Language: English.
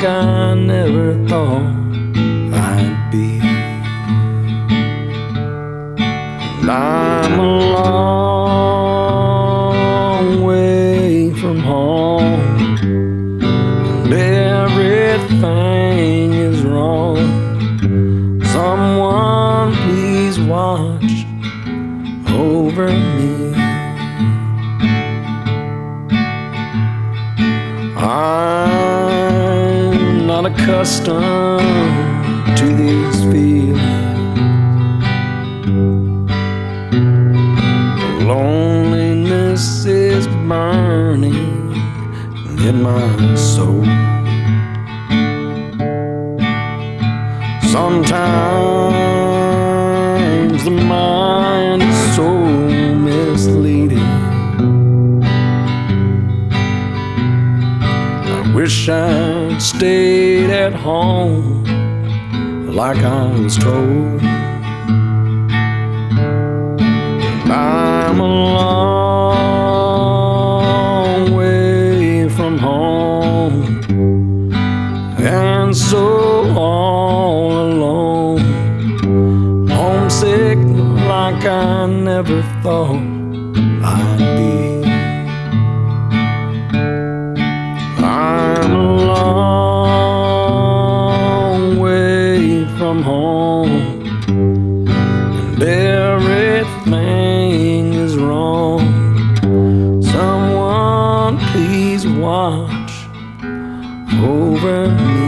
I never thought I'd be. And I'm a long way from home, and everything is wrong. Someone please watch over me. I'm not accustomed to these feelings. Loneliness is burning in my soul. Sometimes the mind is so misleading. Wish I'd stayed at home like I was told. I'm a long way from home, and so all alone, homesick like I never thought I'd be. I'm a long way from home, and everything is wrong. Someone please watch over me.